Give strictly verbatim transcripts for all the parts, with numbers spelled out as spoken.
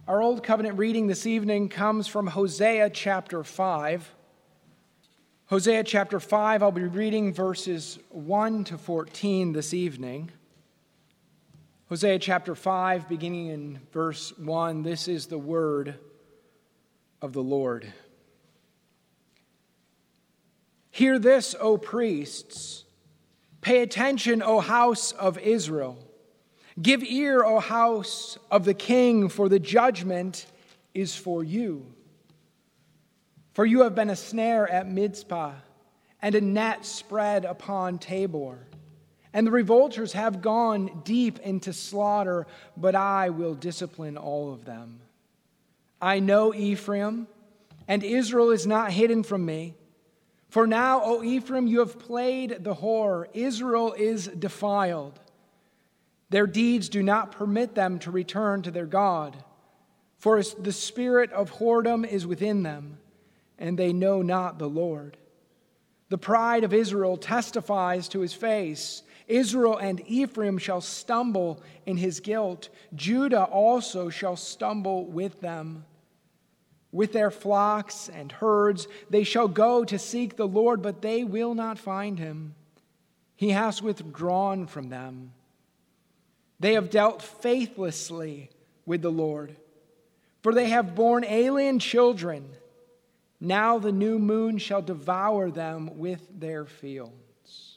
Our Old Covenant reading this evening comes from Hosea chapter five. Hosea chapter five, I'll be reading verses one to fourteen this evening. Hosea chapter five, beginning in verse one, this is the word of the Lord. Hear this, O priests. Pay attention, O house of Israel. Give ear, O house of the king, for the judgment is for you. For you have been a snare at Mizpah, and a net spread upon Tabor. And the revolters have gone deep into slaughter, but I will discipline all of them. I know Ephraim, and Israel is not hidden from me. For now, O Ephraim, you have played the whore. Israel is defiled. Their deeds do not permit them to return to their God, for the spirit of whoredom is within them, and they know not the Lord. The pride of Israel testifies to his face. Israel and Ephraim shall stumble in his guilt. Judah also shall stumble with them. With their flocks and herds they shall go to seek the Lord, but they will not find him. He has withdrawn from them. They have dealt faithlessly with the Lord, for they have borne alien children. Now the new moon shall devour them with their fields.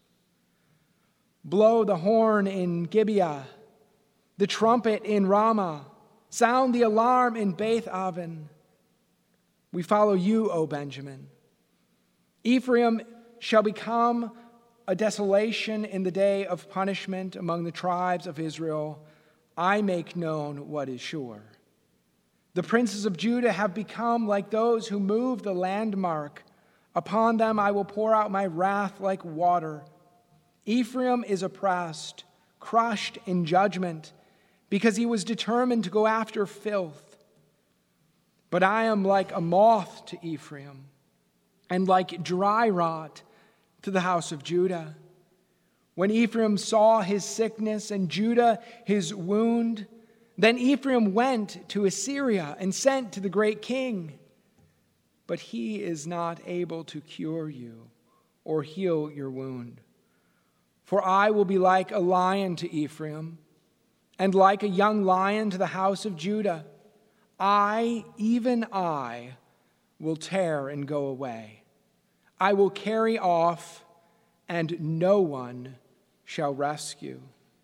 Blow the horn in Gibeah, the trumpet in Ramah. Sound the alarm in Beth Aven. We follow you, O Benjamin. Ephraim shall become a desolation in the day of punishment among the tribes of Israel. I make known what is sure. The princes of Judah have become like those who move the landmark. Upon them I will pour out my wrath like water. Ephraim is oppressed, crushed in judgment, because he was determined to go after filth. But I am like a moth to Ephraim, and like dry rot to the house of Judah. When Ephraim saw his sickness and Judah his wound, then Ephraim went to Assyria and sent to the great king. But he is not able to cure you or heal your wound. For I will be like a lion to Ephraim, and like a young lion to the house of Judah. I, even I, will tear and go away. I will carry off, and no one shall rescue.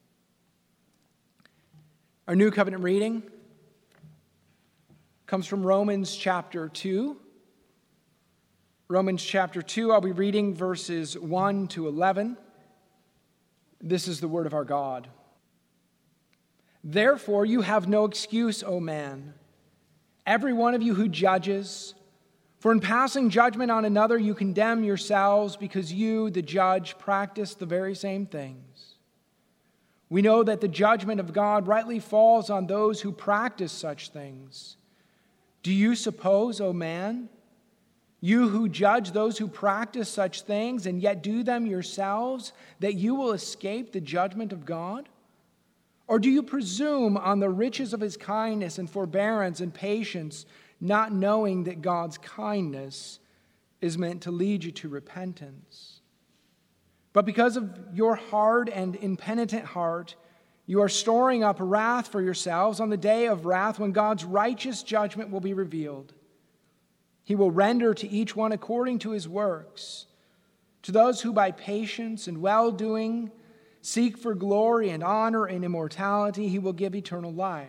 Our New Covenant reading comes from Romans chapter two. Romans chapter two, I'll be reading verses one to eleven. This is the word of our God. Therefore, you have no excuse, O man, every one of you who judges. For in passing judgment on another, you condemn yourselves, because you, the judge, practice the very same things. We know that the judgment of God rightly falls on those who practice such things. Do you suppose, O man, you who judge those who practice such things and yet do them yourselves, that you will escape the judgment of God? Or do you presume on the riches of his kindness and forbearance and patience, not knowing that God's kindness is meant to lead you to repentance? But because of your hard and impenitent heart, you are storing up wrath for yourselves on the day of wrath, when God's righteous judgment will be revealed. He will render to each one according to his works. To those who by patience and well-doing seek for glory and honor and immortality, he will give eternal life.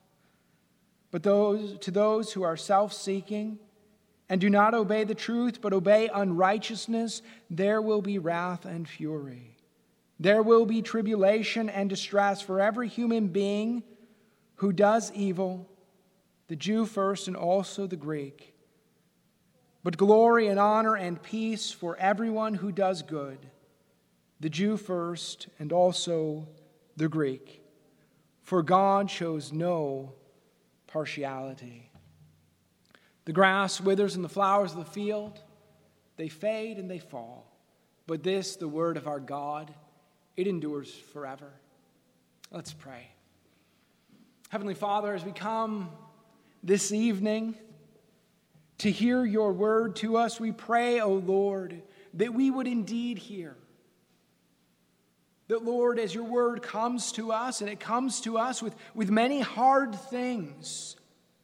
But those, to those who are self-seeking and do not obey the truth, but obey unrighteousness, there will be wrath and fury. There will be tribulation and distress for every human being who does evil, the Jew first and also the Greek. But glory and honor and peace for everyone who does good, the Jew first and also the Greek. For God shows no partiality. The grass withers and the flowers of the field, they fade and they fall. But this, the word of our God, it endures forever. Let's pray. Heavenly Father, as we come this evening to hear your word to us. We pray, O Lord, that we would indeed hear. That, Lord, as your word comes to us, and it comes to us with, with many hard things,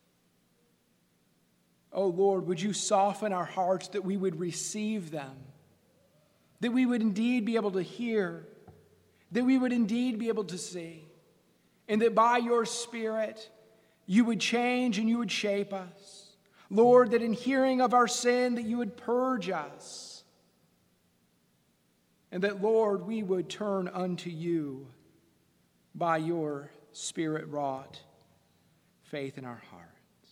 oh Lord, would you soften our hearts that we would receive them, that we would indeed be able to hear, that we would indeed be able to see, and that by your Spirit you would change and you would shape us. Lord, that in hearing of our sin that you would purge us, and that, Lord, we would turn unto you by your Spirit-wrought faith in our hearts.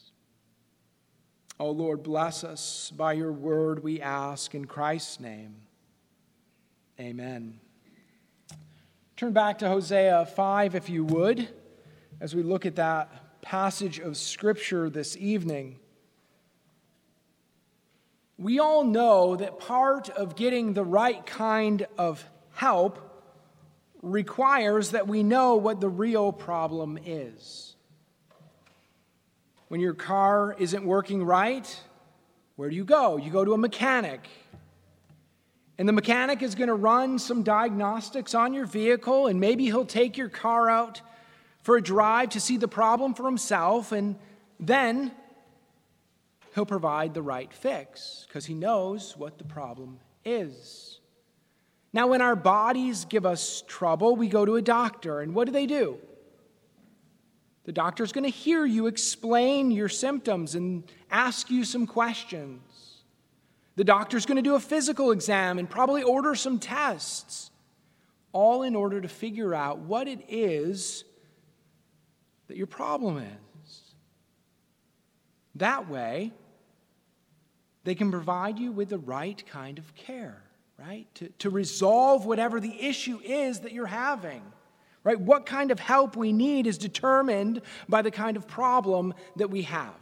Oh, Lord, bless us by your word, we ask in Christ's name. Amen. Turn back to Hosea five, if you would, as we look at that passage of Scripture this evening. We all know that part of getting the right kind of help requires that we know what the real problem is. When your car isn't working right, where do you go? You go to a mechanic. And the mechanic is going to run some diagnostics on your vehicle, and maybe he'll take your car out for a drive to see the problem for himself, and then he'll provide the right fix because he knows what the problem is. Now, when our bodies give us trouble, we go to a doctor, and what do they do? The doctor's going to hear you explain your symptoms and ask you some questions. The doctor's going to do a physical exam and probably order some tests, all in order to figure out what it is that your problem is. That way, they can provide you with the right kind of care, right? To, to resolve whatever the issue is that you're having, right? What kind of help we need is determined by the kind of problem that we have.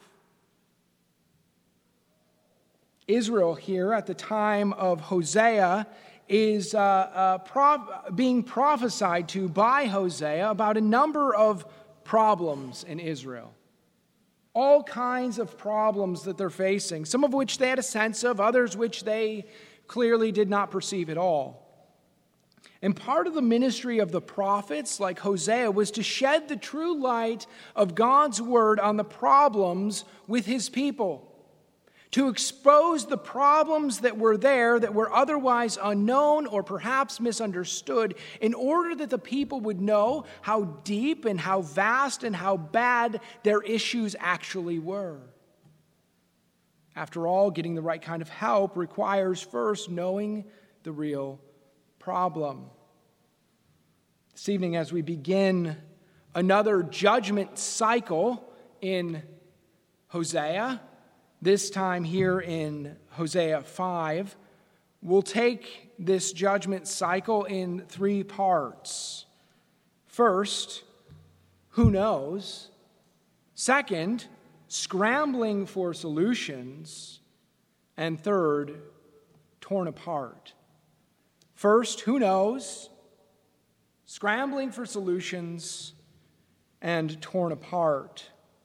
Israel here at the time of Hosea is uh, uh, prov- being prophesied to by Hosea about a number of problems in Israel. All kinds of problems that they're facing, some of which they had a sense of, others which they clearly did not perceive at all. And part of the ministry of the prophets, like Hosea, was to shed the true light of God's word on the problems with his people, to expose the problems that were there that were otherwise unknown or perhaps misunderstood, in order that the people would know how deep and how vast and how bad their issues actually were. After all, getting the right kind of help requires first knowing the real problem. This evening, as we begin another judgment cycle in Hosea, this time here in Hosea five, we'll take this judgment cycle in three parts. First, who knows? Second, scrambling for solutions. And third, torn apart. First, who knows? Scrambling for solutions and torn apart.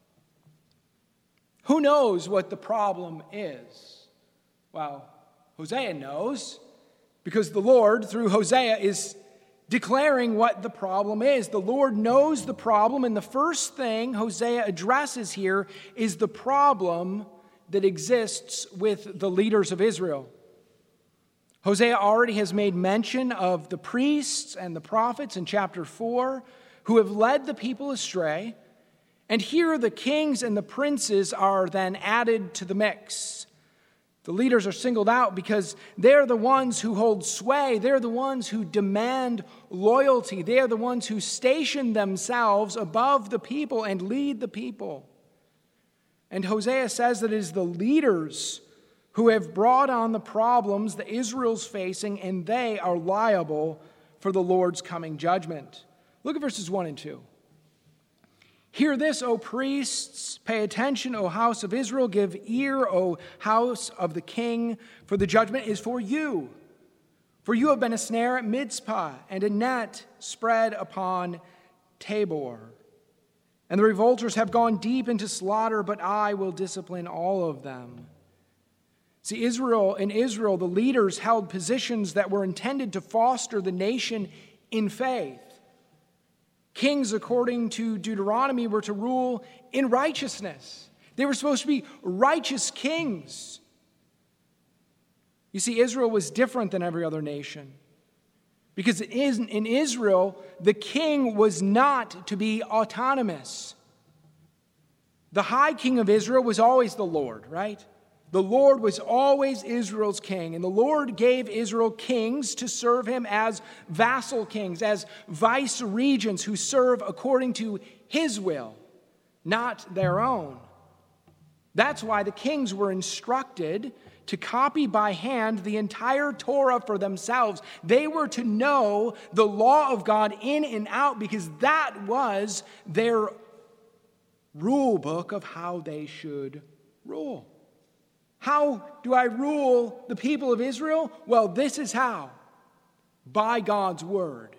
Who knows what the problem is? Well, Hosea knows, because the Lord, through Hosea, is declaring what the problem is. The Lord knows the problem, and the first thing Hosea addresses here is the problem that exists with the leaders of Israel. Hosea already has made mention of the priests and the prophets in chapter four who have led the people astray. And here the kings and the princes are then added to the mix. The leaders are singled out because they're the ones who hold sway. They're the ones who demand loyalty. They're the ones who station themselves above the people and lead the people. And Hosea says that it is the leaders who have brought on the problems that Israel's facing, and they are liable for the Lord's coming judgment. Look at verses one and two. Hear this, O priests, pay attention, O house of Israel, give ear, O house of the king, for the judgment is for you. For you have been a snare at Mizpah, and a net spread upon Tabor. And the revolters have gone deep into slaughter, but I will discipline all of them. See, Israel, in Israel, the leaders held positions that were intended to foster the nation in faith. Kings, according to Deuteronomy, were to rule in righteousness. They were supposed to be righteous kings. You see, Israel was different than every other nation. Because in Israel, the king was not to be autonomous. The high king of Israel was always the Lord, right? The Lord was always Israel's king. And the Lord gave Israel kings to serve him as vassal kings, as vice regents who serve according to his will, not their own. That's why the kings were instructed to copy by hand the entire Torah for themselves. They were to know the law of God in and out because that was their rule book of how they should rule. How do I rule the people of Israel? Well, this is how. By God's word.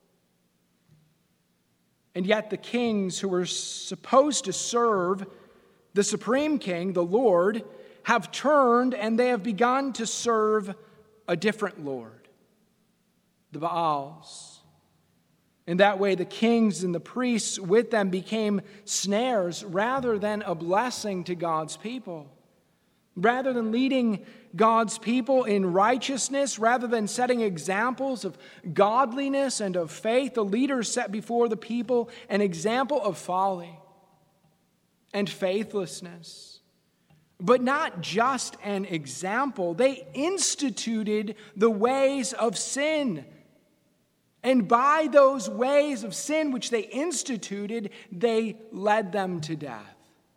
And yet the kings who were supposed to serve the supreme king, the Lord, have turned and they have begun to serve a different Lord, the Baals. In that way, the kings and the priests with them became snares rather than a blessing to God's people. Rather than leading God's people in righteousness, rather than setting examples of godliness and of faith, the leaders set before the people an example of folly and faithlessness. But not just an example. They instituted the ways of sin. And by those ways of sin which they instituted, they led them to death.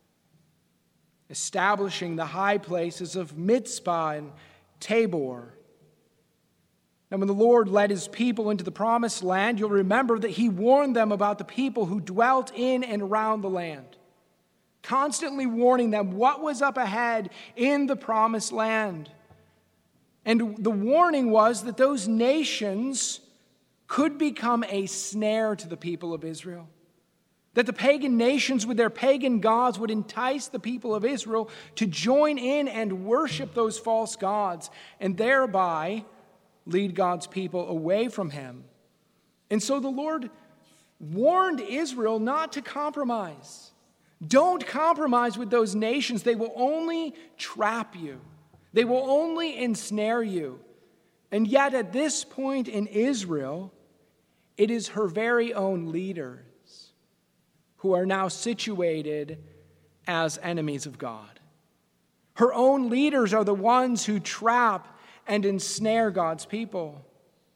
Establishing the high places of Mizpah and Tabor. And when the Lord led his people into the promised land, you'll remember that he warned them about the people who dwelt in and around the land. Constantly warning them what was up ahead in the promised land. And the warning was that those nations could become a snare to the people of Israel. That the pagan nations with their pagan gods would entice the people of Israel to join in and worship those false gods and thereby lead God's people away from him. And so the Lord warned Israel not to compromise. Don't compromise with those nations. They will only trap you. They will only ensnare you. And yet at this point in Israel, it is her very own leaders who are now situated as enemies of God. Her own leaders are the ones who trap and ensnare God's people.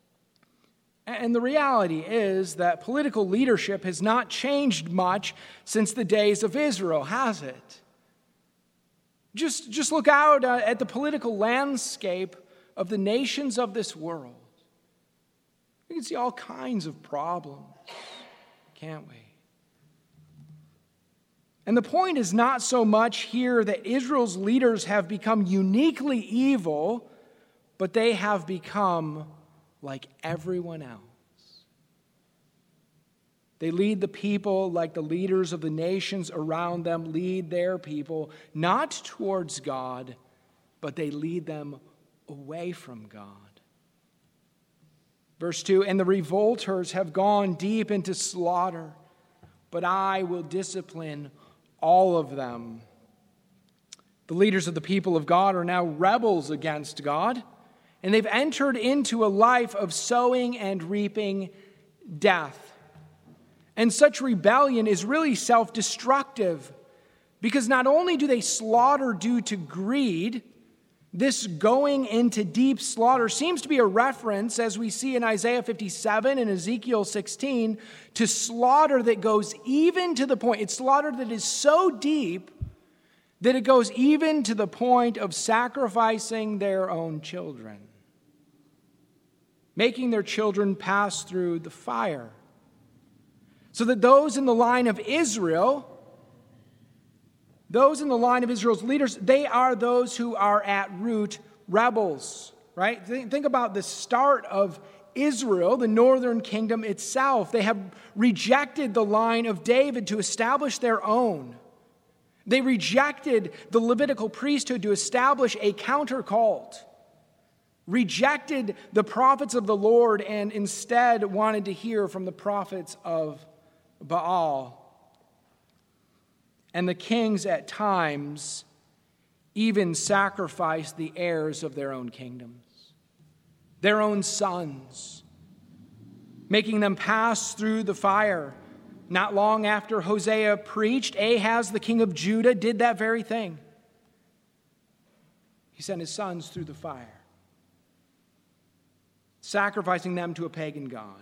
And the reality is that political leadership has not changed much since the days of Israel, has it? Just, just look out uh, at the political landscape of the nations of this world. We can see all kinds of problems, can't we? And the point is not so much here that Israel's leaders have become uniquely evil, but they have become like everyone else. They lead the people like the leaders of the nations around them lead their people, not towards God, but they lead them away from God. Verse two, and the revolters have gone deep into slaughter, but I will discipline all of them. The leaders of the people of God are now rebels against God, and they've entered into a life of sowing and reaping death. And such rebellion is really self-destructive, because not only do they slaughter due to greed, this going into deep slaughter seems to be a reference, as we see in Isaiah fifty-seven and Ezekiel sixteen, to slaughter that goes even to the point, it's slaughter that is so deep that it goes even to the point of sacrificing their own children, making their children pass through the fire, so that those in the line of Israel, those in the line of Israel's leaders, they are those who are at root rebels, right? Think about the start of Israel, the northern kingdom itself. They have rejected the line of David to establish their own. They rejected the Levitical priesthood to establish a counter cult, rejected the prophets of the Lord, and instead wanted to hear from the prophets of Baal. And the kings at times even sacrificed the heirs of their own kingdoms, their own sons, making them pass through the fire. Not long after Hosea preached, Ahaz, the king of Judah, did that very thing. He sent his sons through the fire, sacrificing them to a pagan god.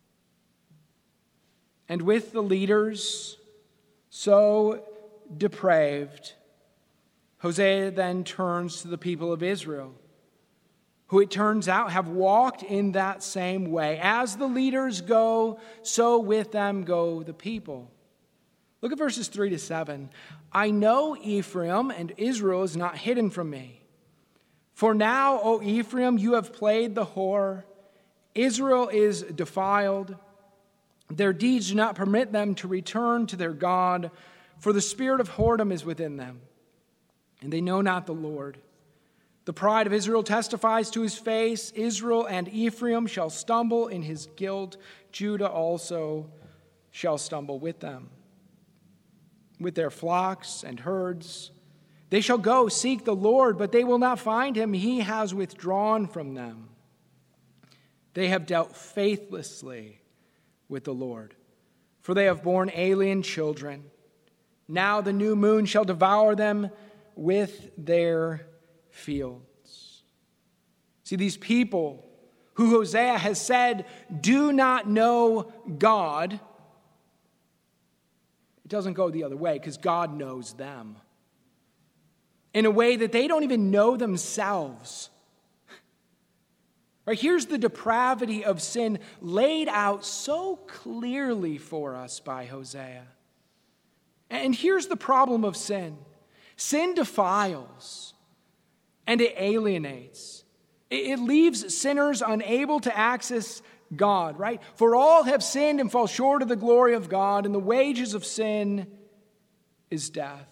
And with the leaders so depraved, Hosea then turns to the people of Israel, who it turns out have walked in that same way. As the leaders go, so with them go the people. Look at verses three to seven. I know Ephraim, and Israel is not hidden from me. For now, O Ephraim, you have played the whore. Israel is defiled. Their deeds do not permit them to return to their God, for the spirit of whoredom is within them, and they know not the Lord. The pride of Israel testifies to his face. Israel and Ephraim shall stumble in his guilt. Judah also shall stumble with them. With their flocks and herds, they shall go seek the Lord, but they will not find him. He has withdrawn from them. They have dealt faithlessly with the Lord, for they have borne alien children. Now the new moon shall devour them with their fields. See, these people who Hosea has said do not know God, it doesn't go the other way, because God knows them in a way that they don't even know themselves. Right? Here's the depravity of sin laid out so clearly for us by Hosea. And here's the problem of sin. Sin defiles and it alienates. It leaves sinners unable to access God, right? For all have sinned and fall short of the glory of God, and the wages of sin is death.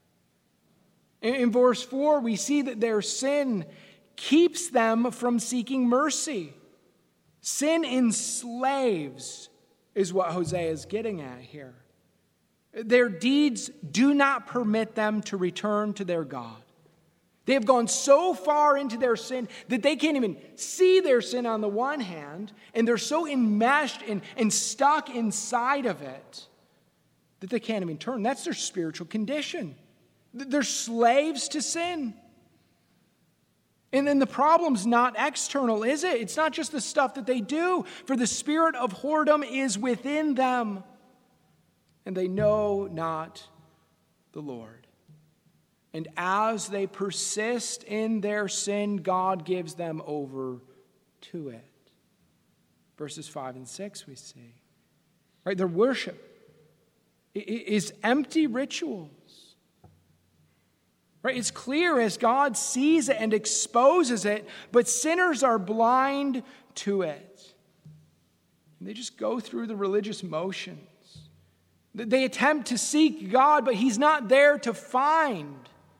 In verse four, we see that their sin keeps them from seeking mercy. Sin enslaves, is what Hosea is getting at here. Their deeds do not permit them to return to their God. They have gone so far into their sin that they can't even see their sin on the one hand, and they're so enmeshed and, and stuck inside of it that they can't even turn. That's their spiritual condition. They're slaves to sin. And then the problem's not external, is it? It's not just the stuff that they do, for the spirit of whoredom is within them, and they know not the Lord. And as they persist in their sin, God gives them over to it. Verses five and six we see. Right? Their worship is empty rituals. Right? It's clear as God sees it and exposes it, but sinners are blind to it. And they just go through the religious motions. They attempt to seek God, but he's not there to find,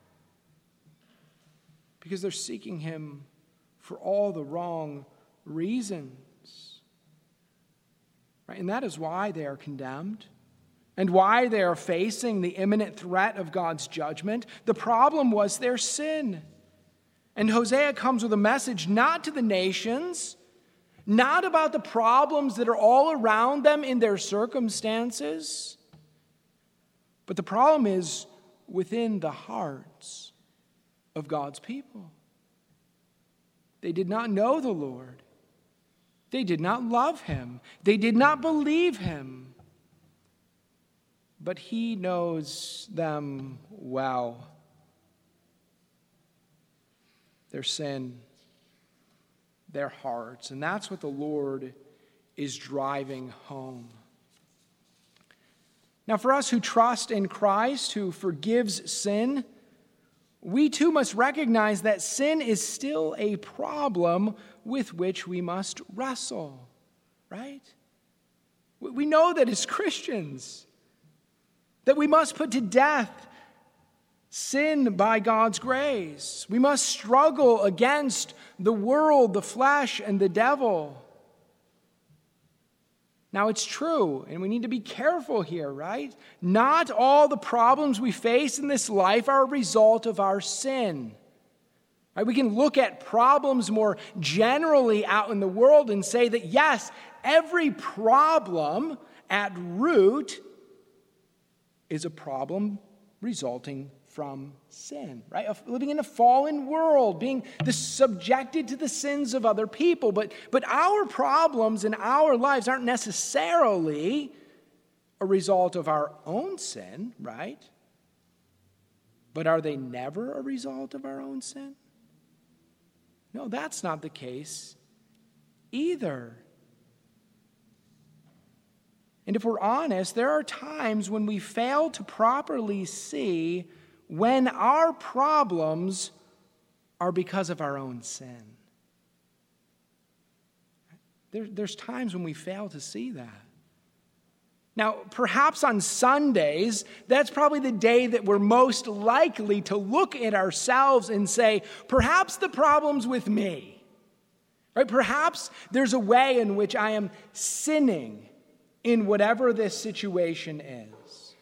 because they're seeking him for all the wrong reasons. Right? And that is why they are condemned and why they are facing the imminent threat of God's judgment. The problem was their sin. And Hosea comes with a message not to the nations, not about the problems that are all around them in their circumstances, but the problem is within the hearts of God's people. They did not know the Lord. They did not love him. They did not believe him. But he knows them well. Their sin, their hearts. And that's what the Lord is driving home. Now, for us who trust in Christ, who forgives sin, we too must recognize that sin is still a problem with which we must wrestle, right? We know that as Christians, that we must put to death sin by God's grace. We must struggle against the world, the flesh, and the devil. Now, it's true, and we need to be careful here, right? Not all the problems we face in this life are a result of our sin. Right? We can look at problems more generally out in the world and say that, yes, every problem at root is a problem resulting from sin, right? Of living in a fallen world, being the subjected to the sins of other people. But, but our problems in our lives aren't necessarily a result of our own sin, right? But are they never a result of our own sin? No, that's not the case either. And if we're honest, there are times when we fail to properly see when our problems are because of our own sin. There, there's times when we fail to see that. Now, perhaps on Sundays, that's probably the day that we're most likely to look at ourselves and say, perhaps the problem's with me. Right? Perhaps there's a way in which I am sinning in whatever this situation is.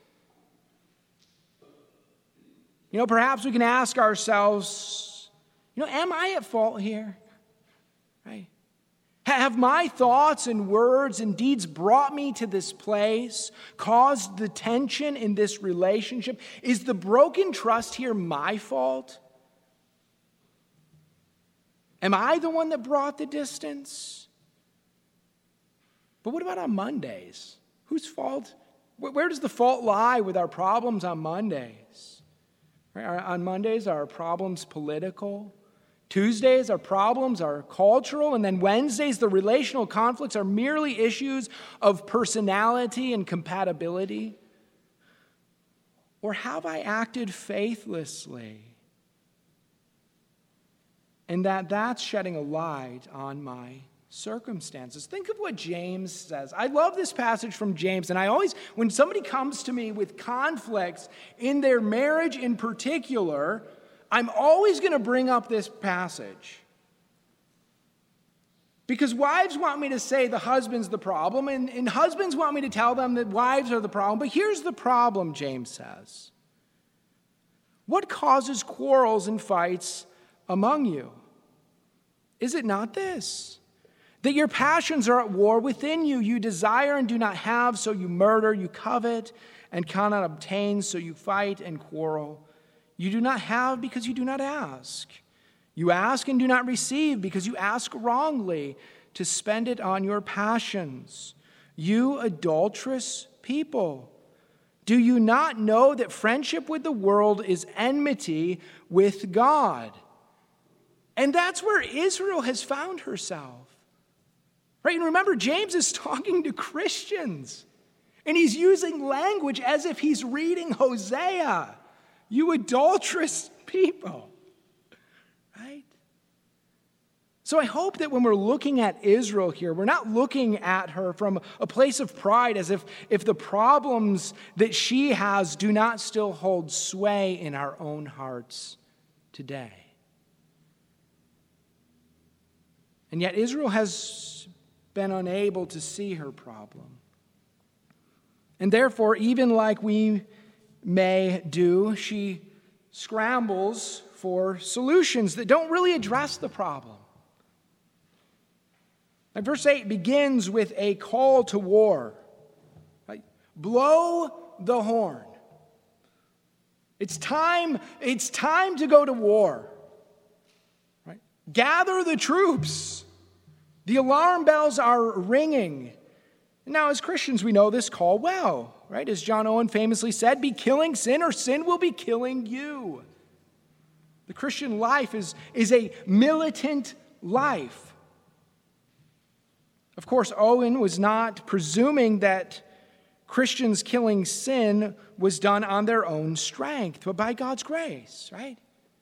You know, perhaps we can ask ourselves, you know, am I at fault here? Right? Have my thoughts and words and deeds brought me to this place, caused the tension in this relationship? Is the broken trust here my fault? Am I the one that brought the distance? But what about on Mondays? Whose fault? Where does the fault lie with our problems on Mondays? Right? On Mondays, our problems political. Tuesdays, our problems are cultural. And then Wednesdays, the relational conflicts are merely issues of personality and compatibility. Or have I acted faithlessly? And that that's shedding a light on my circumstances. Think of what James says. I love this passage from James, and I always, when somebody comes to me with conflicts in their marriage in particular, I'm always going to bring up this passage. Because wives want me to say the husband's the problem, and, and husbands want me to tell them that wives are the problem. But here's the problem, James says. What causes quarrels and fights among you? Is it not this? That your passions are at war within you. You desire and do not have, so you murder. You covet and cannot obtain, so you fight and quarrel. You do not have because you do not ask. You ask and do not receive because you ask wrongly to spend it on your passions. You adulterous people, do you not know that friendship with the world is enmity with God? And that's where Israel has found herself. Right? And remember, James is talking to Christians. And he's using language as if he's reading Hosea. You adulterous people. Right? So I hope that when we're looking at Israel here, we're not looking at her from a place of pride as if, if the problems that she has do not still hold sway in our own hearts today. And yet Israel has been unable to see her problem. And therefore, even like we may do, she scrambles for solutions that don't really address the problem. And verse eight begins with a call to war. Right? Blow the horn. It's time, it's time to go to war. Right? Gather the troops. The alarm bells are ringing. Now, as Christians, we know this call well, right? As John Owen famously said, be killing sin or sin will be killing you. The Christian life is, is a militant life. Of course, Owen was not presuming that Christians killing sin was done on their own strength, but by God's grace, right?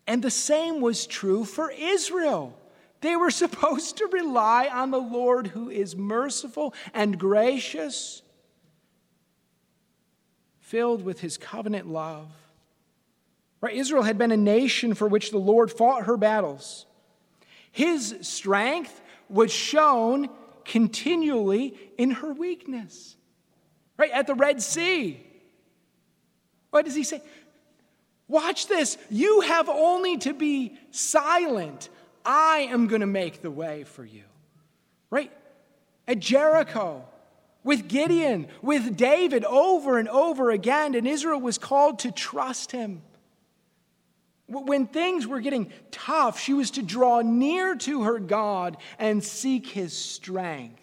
And the same was true for Israel. They were supposed to rely on the Lord who is merciful and gracious, filled with his covenant love. Right? Israel had been a nation for which the Lord fought her battles. His strength was shown continually in her weakness. Right? At the Red Sea. What does he say? Watch this. You have only to be silent. I am going to make the way for you. Right? At Jericho, with Gideon, with David, over and over again, and Israel was called to trust him. When things were getting tough, she was to draw near to her God and seek his strength.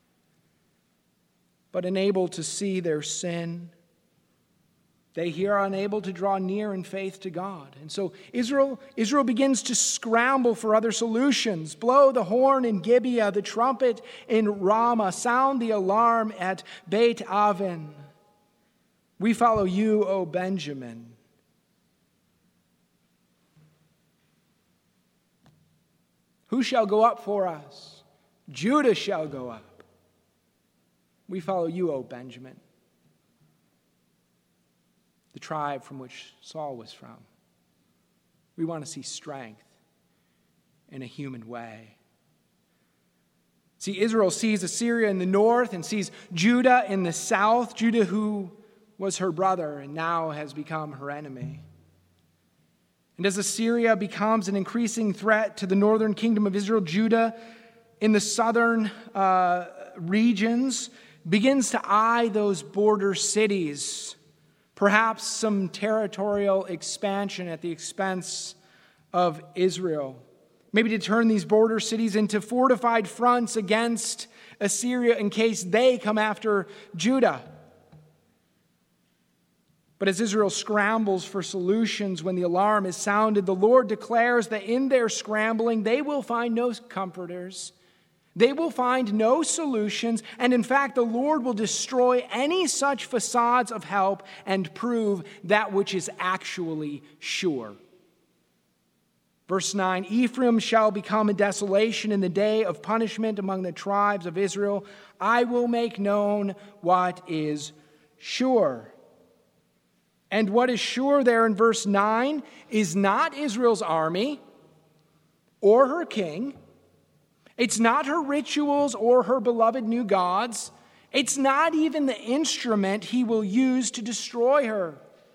But unable to see their sin, they here are unable to draw near in faith to God. And so Israel, Israel begins to scramble for other solutions. Blow the horn in Gibeah, the trumpet in Ramah, sound the alarm at Beit Aven. We follow you, O Benjamin. Who shall go up for us? Judah shall go up. We follow you, O Benjamin, the tribe from which Saul was from. We want to see strength in a human way. See, Israel sees Assyria in the north and sees Judah in the south. Judah, who was her brother and now has become her enemy. And as Assyria becomes an increasing threat to the northern kingdom of Israel, Judah in the southern uh, regions begins to eye those border cities, perhaps some territorial expansion at the expense of Israel. Maybe to turn these border cities into fortified fronts against Assyria in case they come after Judah. But as Israel scrambles for solutions when the alarm is sounded, the Lord declares that in their scrambling, they will find no comforters. They will find no solutions. And in fact, the Lord will destroy any such facades of help and prove that which is actually sure. Verse nine, Ephraim shall become a desolation in the day of punishment among the tribes of Israel. I will make known what is sure. And what is sure there in verse nine is not Israel's army or her king. It's not her rituals or her beloved new gods. It's not even the instrument he will use to destroy her.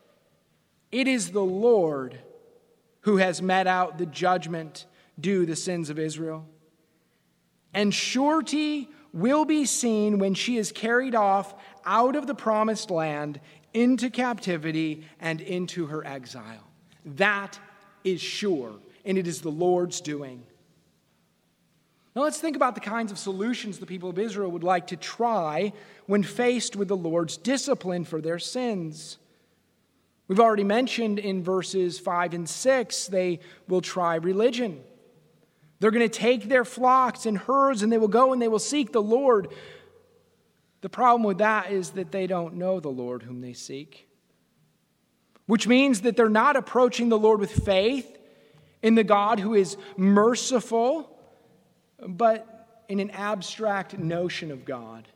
It is the Lord who has met out the judgment due the sins of Israel. And surety will be seen when she is carried off out of the promised land into captivity and into her exile. That is sure, and it is the Lord's doing. Now let's think about the kinds of solutions the people of Israel would like to try when faced with the Lord's discipline for their sins. We've already mentioned in verses five and six, they will try religion. They're going to take their flocks and herds and they will go and they will seek the Lord. The problem with that is that they don't know the Lord whom they seek, which means that they're not approaching the Lord with faith in the God who is merciful, but in an abstract notion of God,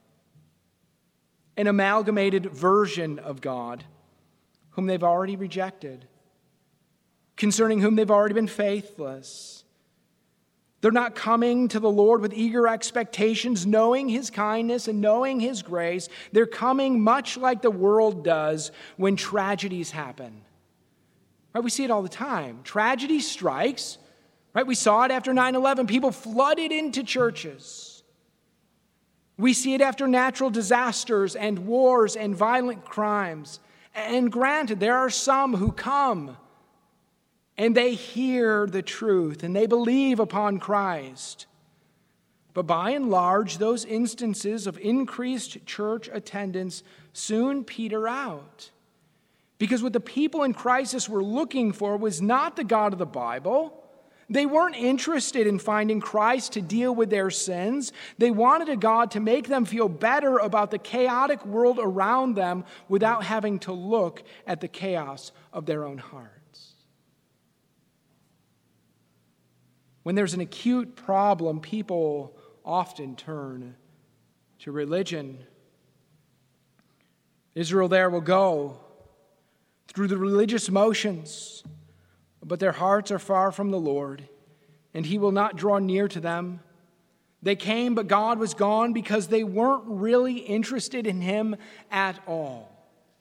an amalgamated version of God whom they've already rejected, concerning whom they've already been faithless. They're not coming to the Lord with eager expectations, knowing his kindness and knowing his grace. They're coming much like the world does when tragedies happen. Right? We see it all the time. Tragedy strikes. Right? We saw it after nine eleven. People flooded into churches. We see it after natural disasters and wars and violent crimes. And granted, there are some who come and they hear the truth and they believe upon Christ. But by and large, those instances of increased church attendance soon peter out. Because what the people in crisis were looking for was not the God of the Bible. They weren't interested in finding Christ to deal with their sins. They wanted a God to make them feel better about the chaotic world around them without having to look at the chaos of their own hearts. When there's an acute problem, people often turn to religion. Israel there will go through the religious motions, but their hearts are far from the Lord, and he will not draw near to them. They came, but God was gone because they weren't really interested in him at all.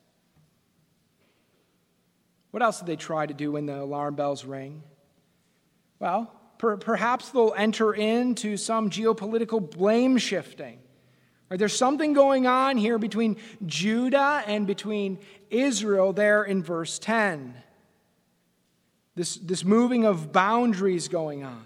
What else did they try to do when the alarm bells ring? Well, per- perhaps they'll enter into some geopolitical blame shifting. Right, there's something going on here between Judah and between Israel there in verse ten. This, this moving of boundaries going on.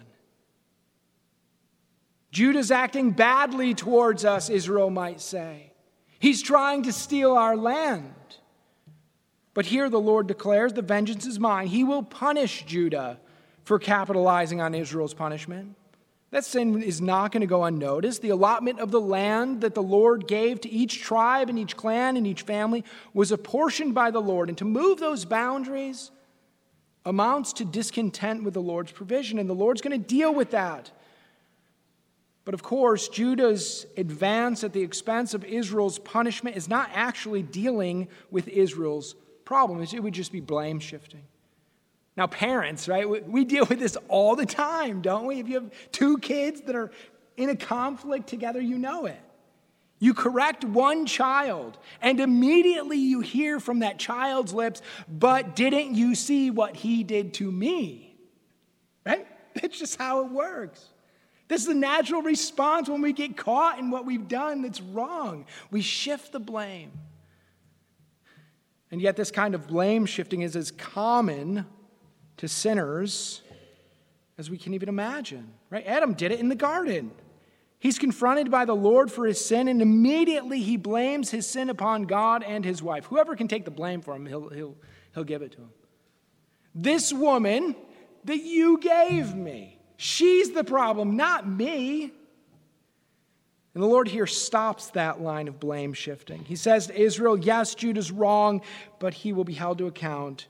Judah's acting badly towards us, Israel might say. He's trying to steal our land. But here the Lord declares, the vengeance is mine. He will punish Judah for capitalizing on Israel's punishment. That sin is not going to go unnoticed. The allotment of the land that the Lord gave to each tribe and each clan and each family was apportioned by the Lord. And to move those boundaries amounts to discontent with the Lord's provision, and the Lord's going to deal with that. But of course, Judah's advance at the expense of Israel's punishment is not actually dealing with Israel's problem. It would just be blame shifting. Now, parents, right, we deal with this all the time, don't we? If you have two kids that are in a conflict together, you know it. You correct one child, and immediately you hear from that child's lips, but didn't you see what he did to me? Right? That's just how it works. This is a natural response when we get caught in what we've done that's wrong. We shift the blame. And yet this kind of blame shifting is as common to sinners as we can even imagine. Right? Adam did it in the garden. He's confronted by the Lord for his sin, and immediately he blames his sin upon God and his wife. Whoever can take the blame for him, he'll, he'll, he'll give it to him. This woman that you gave me, she's the problem, not me. And the Lord here stops that line of blame shifting. He says to Israel, yes, Judah's wrong, but he will be held to account.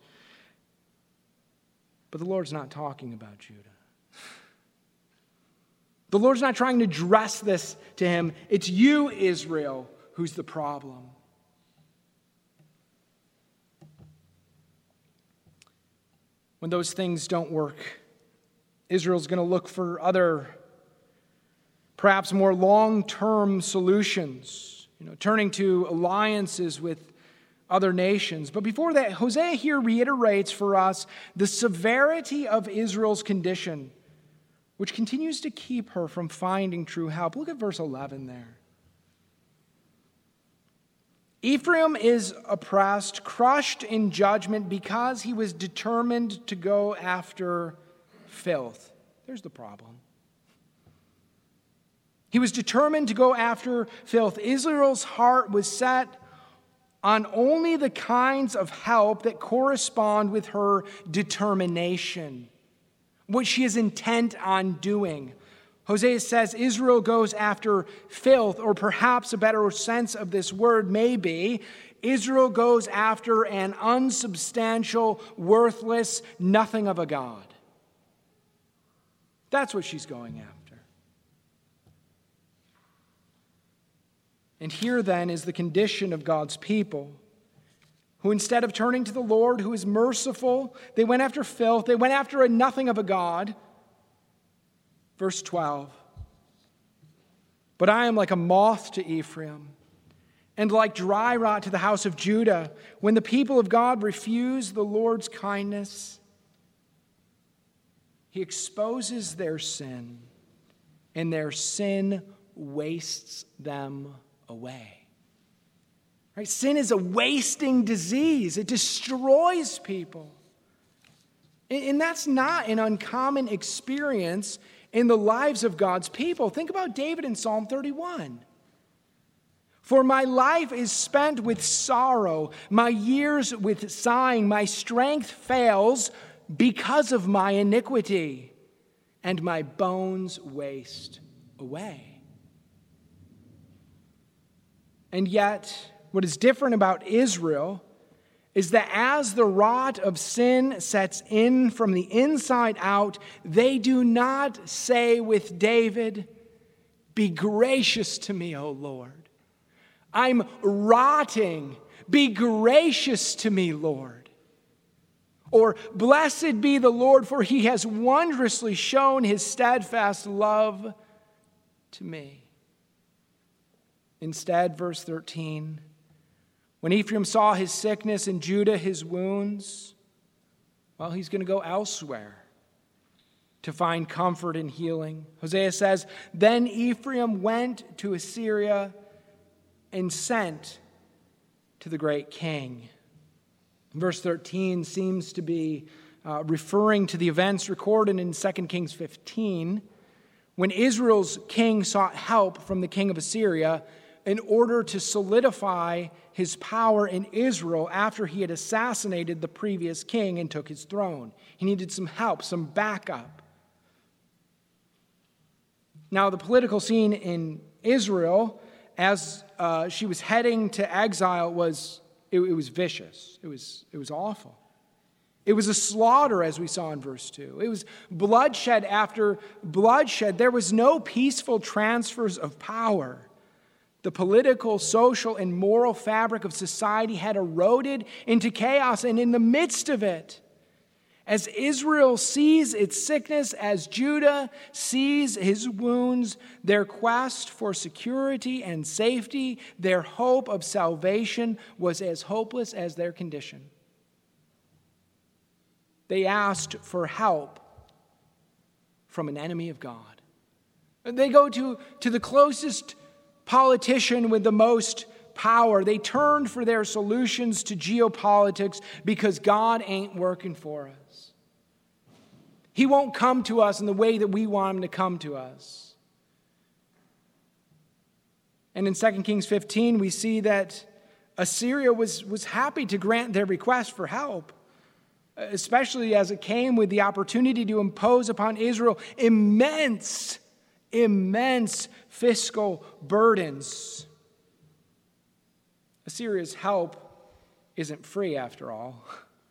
But the Lord's not talking about Judah. The Lord's not trying to address this to him. It's you, Israel, who's the problem. When those things don't work, Israel's going to look for other, perhaps more long-term solutions, you know, turning to alliances with other nations. But before that, Hosea here reiterates for us the severity of Israel's condition, which continues to keep her from finding true help. Look at verse eleven there. Ephraim is oppressed, crushed in judgment because he was determined to go after filth. There's the problem. He was determined to go after filth. Israel's heart was set on only the kinds of help that correspond with her determination, what she is intent on doing. Hosea says Israel goes after filth, or perhaps a better sense of this word may be, Israel goes after an unsubstantial, worthless, nothing of a God. That's what she's going after. And here then is the condition of God's people, who instead of turning to the Lord, who is merciful, they went after filth, they went after a nothing of a God. Verse twelve, but I am like a moth to Ephraim, and like dry rot to the house of Judah, when the people of God refuse the Lord's kindness. He exposes their sin, and their sin wastes them away. Right? Sin is a wasting disease. It destroys people. And that's not an uncommon experience in the lives of God's people. Think about David in Psalm thirty-one. For my life is spent with sorrow, my years with sighing, my strength fails because of my iniquity, and my bones waste away. And yet, what is different about Israel is that as the rot of sin sets in from the inside out, they do not say with David, "Be gracious to me, O Lord. I'm rotting. Be gracious to me, Lord." Or, "Blessed be the Lord, for he has wondrously shown his steadfast love to me." Instead, verse thirteen, when Ephraim saw his sickness and Judah his wounds, well, he's going to go elsewhere to find comfort and healing. Hosea says, "Then Ephraim went to Assyria and sent to the great king." Verse thirteen seems to be uh, referring to the events recorded in Second Kings fifteen, when Israel's king sought help from the king of Assyria in order to solidify his power in Israel after he had assassinated the previous king and took his throne. He needed some help, some backup. Now, the political scene in Israel, as uh, she was heading to exile, was it, it was vicious. It was it was awful. It was a slaughter, as we saw in verse two. It was bloodshed after bloodshed. There was no peaceful transfers of power. The political, social, and moral fabric of society had eroded into chaos, and in the midst of it, as Israel sees its sickness, as Judah sees his wounds, their quest for security and safety, their hope of salvation was as hopeless as their condition. They asked for help from an enemy of God. They go to, to the closest politician with the most power. They turned for their solutions to geopolitics because God ain't working for us. He won't come to us in the way that we want him to come to us. And in Second Kings fifteen, we see that Assyria was, was happy to grant their request for help, especially as it came with the opportunity to impose upon Israel immense, immense fiscal burdens. Assyria's help isn't free after all.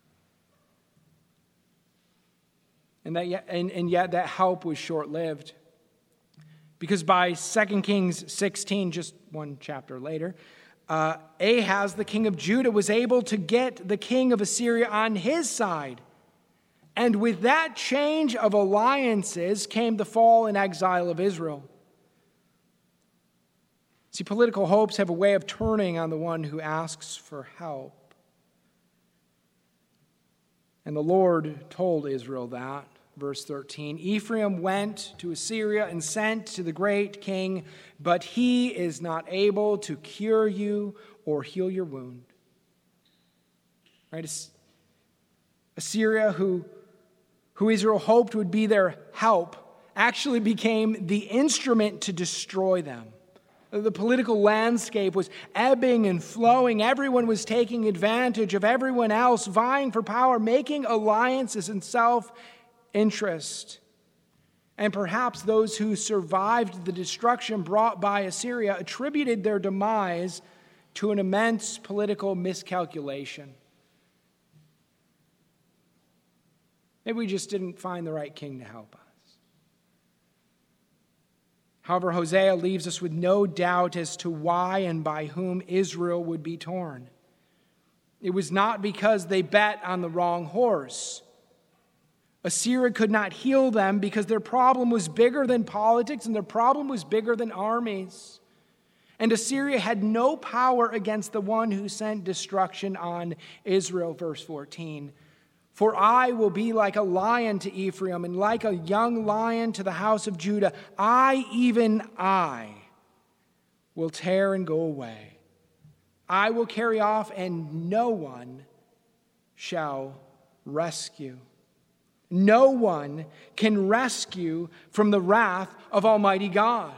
And, that yet, and, and yet that help was short-lived. Because by Second Kings sixteen, just one chapter later, uh, Ahaz, the king of Judah, was able to get the king of Assyria on his side. And with that change of alliances came the fall and exile of Israel. See, political hopes have a way of turning on the one who asks for help. And the Lord told Israel that, verse thirteen, "Ephraim went to Assyria and sent to the great king, but he is not able to cure you or heal your wound." Right? Assyria, who, who Israel hoped would be their help, actually became the instrument to destroy them. The political landscape was ebbing and flowing. Everyone was taking advantage of everyone else, vying for power, making alliances in self-interest. And perhaps those who survived the destruction brought by Assyria attributed their demise to an immense political miscalculation. Maybe we just didn't find the right king to help us. However, Hosea leaves us with no doubt as to why and by whom Israel would be torn. It was not because they bet on the wrong horse. Assyria could not heal them because their problem was bigger than politics and their problem was bigger than armies. And Assyria had no power against the one who sent destruction on Israel, verse fourteen. "For I will be like a lion to Ephraim and like a young lion to the house of Judah. I, even I, will tear and go away. I will carry off and no one shall rescue." No one can rescue from the wrath of Almighty God.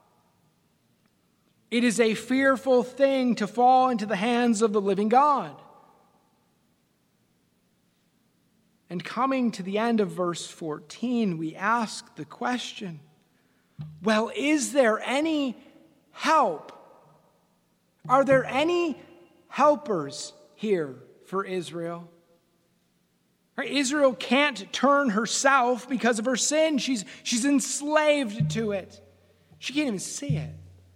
It is a fearful thing to fall into the hands of the living God. And coming to the end of verse fourteen, we ask the question, well, is there any help? Are there any helpers here for Israel. Israel can't turn herself because of her sin. She's, she's enslaved to it. She can't even see it.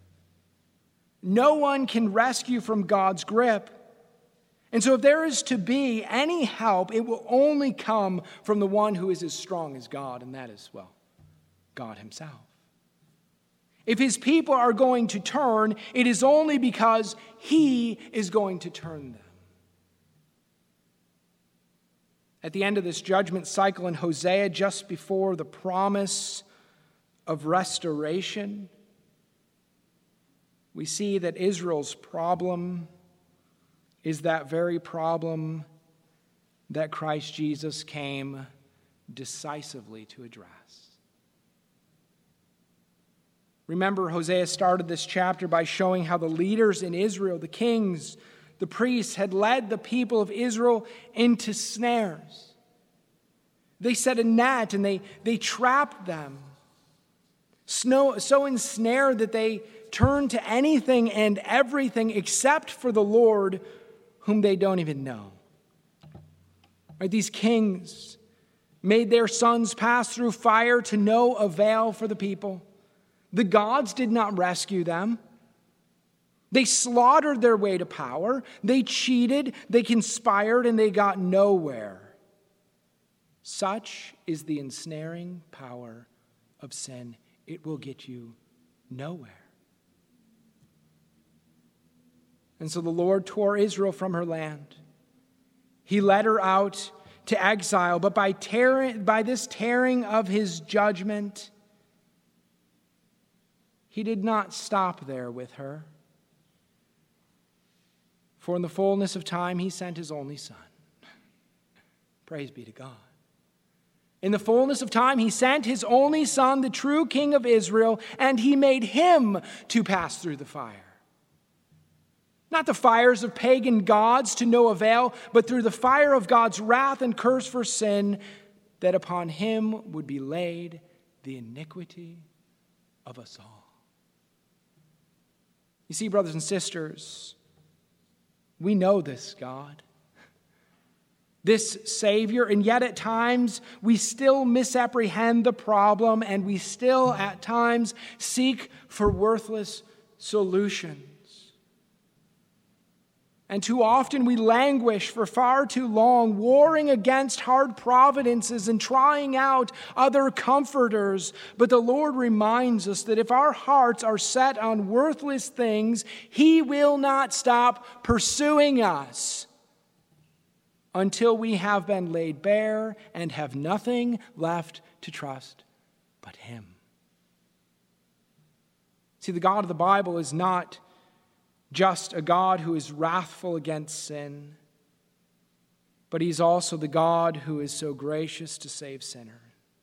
No one can rescue from God's grip. And so if there is to be any help, it will only come from the one who is as strong as God, and that is, well, God himself. If his people are going to turn, it is only because he is going to turn them. At the end of this judgment cycle in Hosea, just before the promise of restoration, we see that Israel's problem is that very problem that Christ Jesus came decisively to address. Remember, Hosea started this chapter by showing how the leaders in Israel, the kings, the priests, had led the people of Israel into snares. They set a net and they, they trapped them, so, so ensnared that they turned to anything and everything except for the Lord, whom they don't even know. Right? These kings made their sons pass through fire to no avail for the people. The gods did not rescue them. They slaughtered their way to power. They cheated, they conspired, and they got nowhere. Such is the ensnaring power of sin. It will get you nowhere. And so the Lord tore Israel from her land. He led her out to exile, but by tearing, by this tearing of his judgment, he did not stop there with her. For in the fullness of time, he sent his only Son. Praise be to God. In the fullness of time, he sent his only Son, the true King of Israel, and he made him to pass through the fire. Not the fires of pagan gods to no avail, but through the fire of God's wrath and curse for sin, that upon him would be laid the iniquity of us all. You see, brothers and sisters, we know this God, this Savior, and yet at times we still misapprehend the problem and we still at times seek for worthless solutions. And too often we languish for far too long, warring against hard providences and trying out other comforters. But the Lord reminds us that if our hearts are set on worthless things, he will not stop pursuing us until we have been laid bare and have nothing left to trust but him. See, the God of the Bible is not just a God who is wrathful against sin, but he's also the God who is so gracious to save sinners.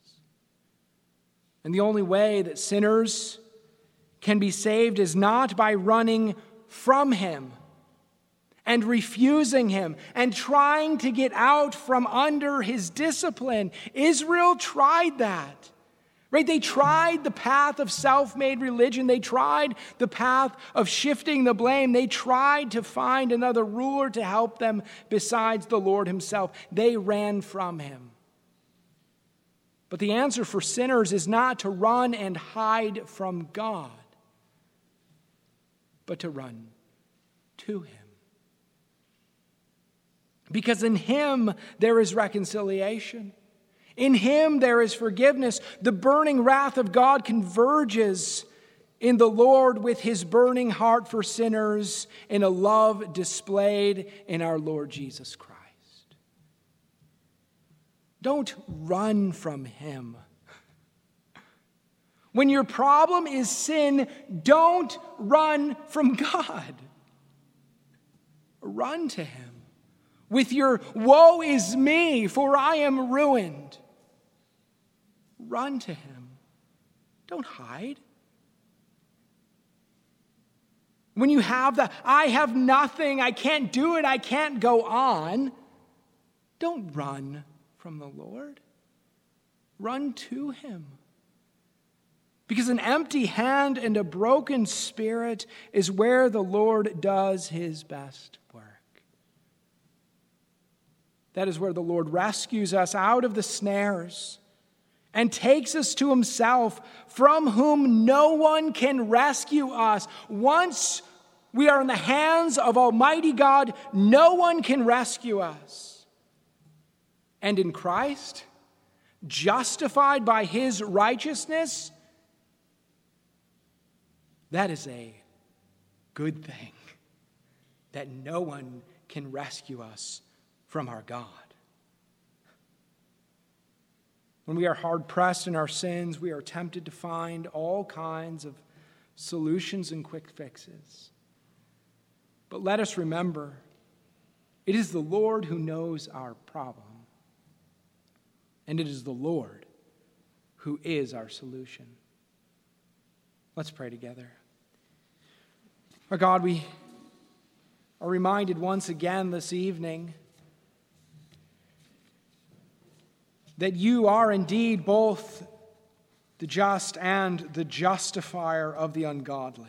And the only way that sinners can be saved is not by running from him and refusing him and trying to get out from under his discipline. Israel tried that. Right? They tried the path of self-made religion. They tried the path of shifting the blame. They tried to find another ruler to help them besides the Lord himself. They ran from him. But the answer for sinners is not to run and hide from God, but to run to him. Because in him there is reconciliation. In him there is forgiveness. The burning wrath of God converges in the Lord with his burning heart for sinners in a love displayed in our Lord Jesus Christ. Don't run from him. When your problem is sin, don't run from God. Run to him with your woe is me, for I am ruined. Run to him. Don't hide. When you have the, I have nothing, I can't do it, I can't go on, don't run from the Lord. Run to him. Because an empty hand and a broken spirit is where the Lord does his best work. That is where the Lord rescues us out of the snares and takes us to himself, from whom no one can rescue us. Once we are in the hands of Almighty God, no one can rescue us. And in Christ, justified by his righteousness, that is a good thing, that no one can rescue us from our God. When we are hard-pressed in our sins, we are tempted to find all kinds of solutions and quick fixes. But let us remember, it is the Lord who knows our problem. And it is the Lord who is our solution. Let's pray together. Our God, we are reminded once again this evening that you are indeed both the just and the justifier of the ungodly.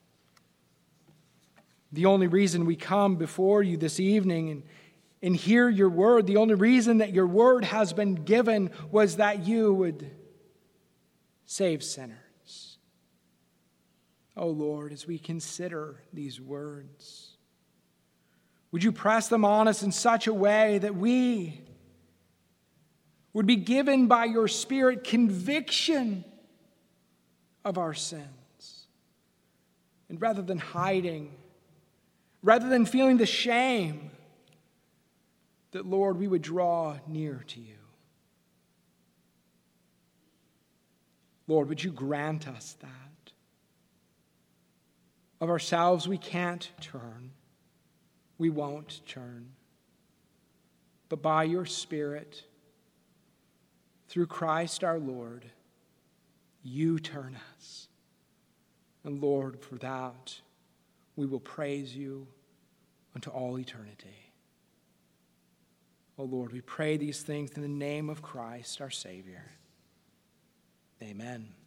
The only reason we come before you this evening and, and hear your word, the only reason that your word has been given was that you would save sinners. Oh Lord, as we consider these words, would you press them on us in such a way that we would be given by your Spirit conviction of our sins. And rather than hiding, rather than feeling the shame, that, Lord, we would draw near to you. Lord, would you grant us that? Of ourselves we can't turn. We won't turn. But by your Spirit, through Christ our Lord, you turn us. And Lord, for that, we will praise you unto all eternity. Oh Lord, we pray these things in the name of Christ our Savior. Amen.